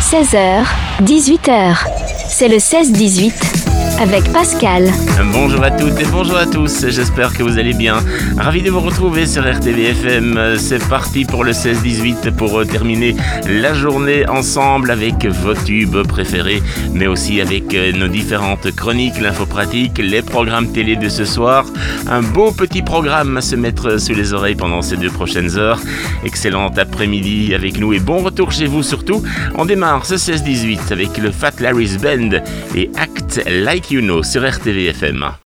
16h, 18h. C'est le 16-18 avec Pascal. Bonjour à toutes et bonjour à tous, j'espère que vous allez bien. Ravi de vous retrouver sur RTVFM. C'est parti pour le 16-18 pour terminer la journée ensemble avec vos tubes préférés, mais aussi avec nos différentes chroniques, l'info pratique, les programmes télé de ce soir. Un beau petit programme à se mettre sous les oreilles pendant ces 2 prochaines heures. Excellent après-midi avec nous et bon retour chez vous surtout. On démarre ce 16-18 avec le Fat Larry's Band et Act Like You Know sur RTVFM.